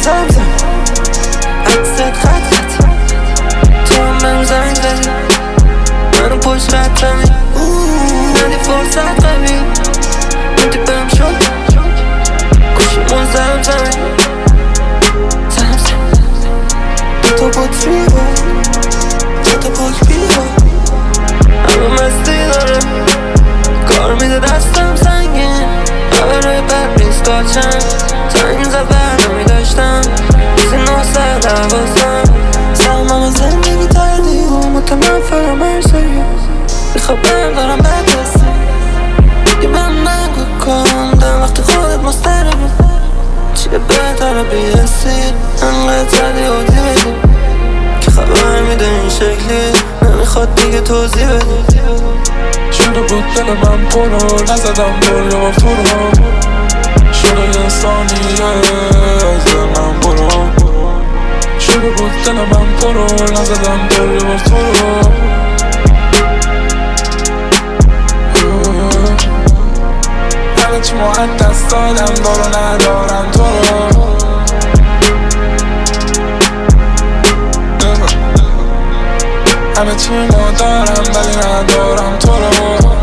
زمزم عکست خط خط تو هم من زنگ زدی منو پشت رد ندی فرصت قوی اون تیپم شد گوشیمون زمزمه زمزم دوتا بطری بود دوتا پاک بیرون همه مستی داره کار میده دستم سنگین خبرهای بد نیست کاچن زنگ زد برنامی داشتم بیزی 912 سلام زندگی تردی و متنفرم مرسایی میخواب بردارم بدستی یه من نگو کندم وقتی خودت مستره بود چیه بهتره بیرسی انقدر زدی و دیدی که خبر میده این شکلی نمیخواد دیگه توضیح بدی شده بود دل من پرو نزدم دل یه بار تو رو شده یه ثانیه از دل من برو شده بود دل من پرو نزدم دل یه بار تو رو همه چی ما از دست دادم دارو ندارم تو رو همه چی ما دارم ولی ندارم تو رو